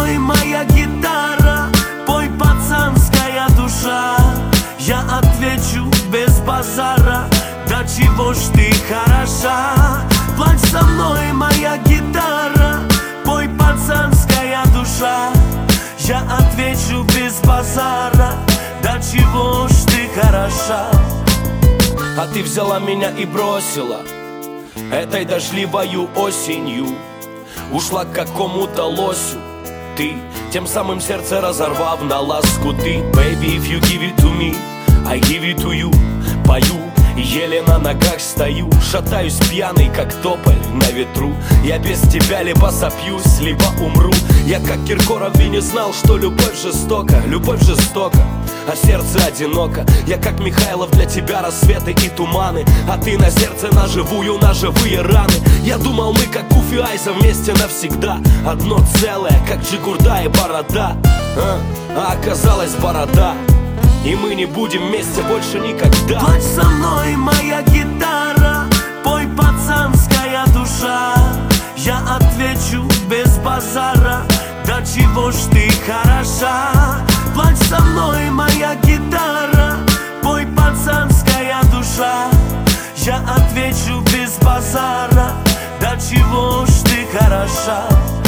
мной, моя гитара, пой, пацанская душа. Я отвечу без базара: да чего ж ты хороша. Плачь со мной, моя гитара, пой, пацанская душа. Я отвечу без базара: да чего ж ты хороша. А ты взяла меня и бросила этой дождливою осенью. Ушла к какому-то лосю ты, тем самым сердце разорвав на ласку ты. Baby, if you give it to me, I give it to you. Пою, еле на ногах стою, шатаюсь пьяный, как тополь на ветру. Я без тебя либо сопьюсь, либо умру. Я как Киркоров и не знал, что любовь жестока. Любовь жестока, а сердце одиноко. Я как Михайлов, для тебя рассветы и туманы, а ты на сердце наживую, на живые раны. Я думал, мы как Гуф и Айза вместе навсегда, одно целое, как Джигурда и Борода. А оказалась борода, и мы не будем вместе больше никогда. Плачь со мной, моя гитара, пой, пацанская душа. Я отвечу без базара: да чего ж ты хороша. Плачь со мной, моя гитара, пой, пацанская душа. Я отвечу без базара: да чего ж ты хороша.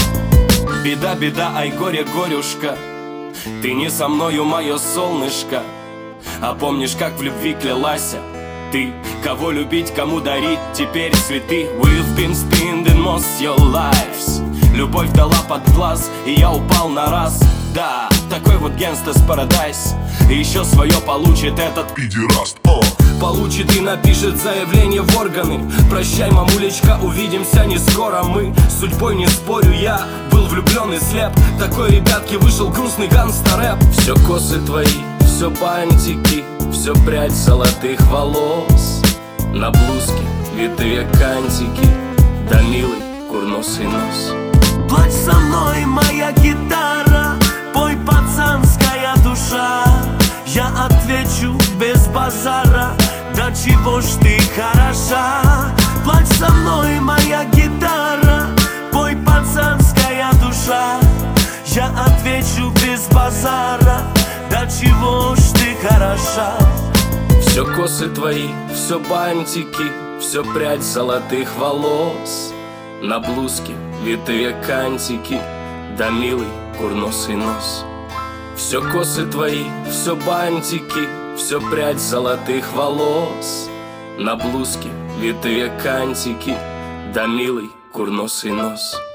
Беда, беда, ай, горе, горюшка, ты не со мною, мое солнышко. А помнишь, как в любви клялась ты? Кого любить, кому дарить теперь цветы? We've been spending most your lives. Любовь дала под глаз, и я упал на раз. Да, такой вот Gangsta's Paradise. И еще свое получит этот пидераст. Получит и напишет заявление в органы. Прощай, мамулечка, увидимся не скоро. Мы с судьбой не спорю, я был влюблен и слеп. Такой, ребятки, вышел грустный гангста-рэп. Все косы твои, все бантики, все прядь золотых волос. На блузке витые кантики, да милый курносый нос. Плачь со мной, моя гитара, пой, пацанская душа. Я отвечу без базара: да чего ж ты хороша. Плачь со мной, моя гитара, пой, пацанская душа. Я отвечу без базара: да чего ж ты хороша. Все косы твои, все бантики, все прядь золотых волос. На блузке витые кантики, да милый курносый нос. Все косы твои, все бантики, все прядь золотых волос. На блузке витые кантики, да милый курносый нос.